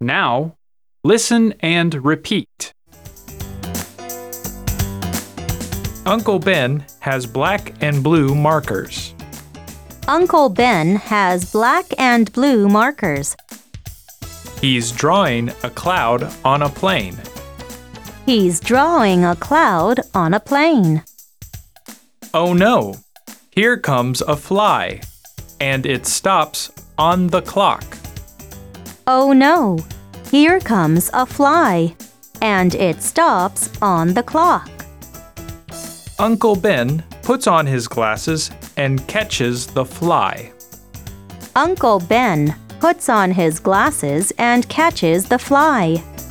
Now, listen and repeat. Uncle Ben has black and blue markers. Uncle Ben has black and blue markers. He's drawing a cloud on a plane. He's drawing a cloud on a plane. Oh no! Here comes a fly, and it stops on the clock. Oh no! Here comes a fly, and it stops on the clock. Uncle Ben puts on his glasses and catches the fly. Uncle Ben puts on his glasses and catches the fly.